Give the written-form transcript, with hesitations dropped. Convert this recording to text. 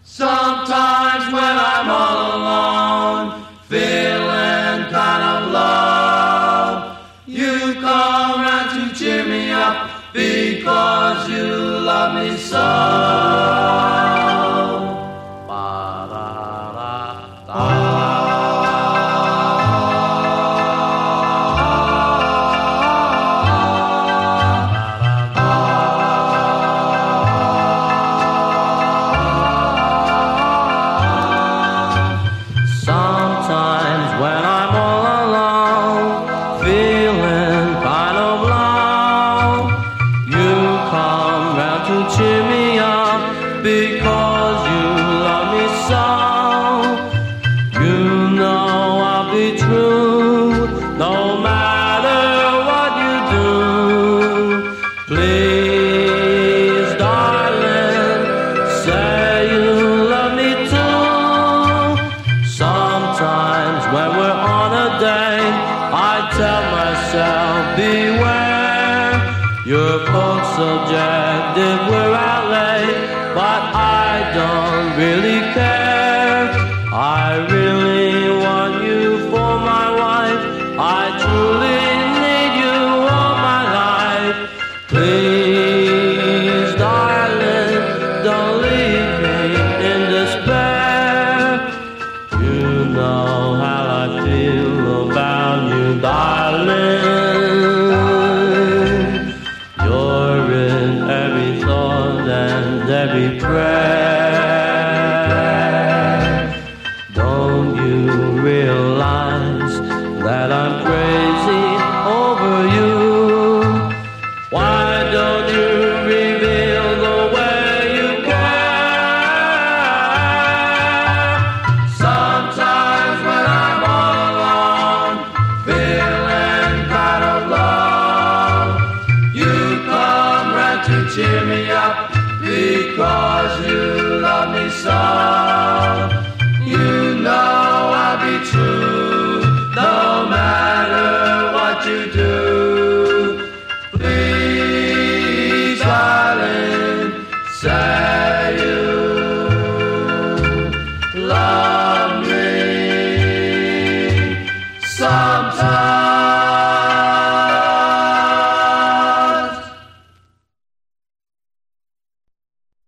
Sometimes when I'm all alone, feeling kind of low, you come round to cheer me up because you love me so. Sometimes when I'm all alone, feeling kind of low, you come round to cheer me up because you love me so. You know I'll be true no matter what you do. Please, darling, say you love me too. Sometimes when we're on a date, I tell myself, beware. You're both subjective, we're out late, but I don't really care. I really want you for my wife. I truly need you all my life. Please, darling, don't leave me in despair. You know how I feel about you, darling. You're in every thought and every prayer. Don't you realize that I'm crazy over you? Why don't you reveal the way you care? Sometimes when I'm all alone, feeling kind of low, you come round to cheer me up because you love me so.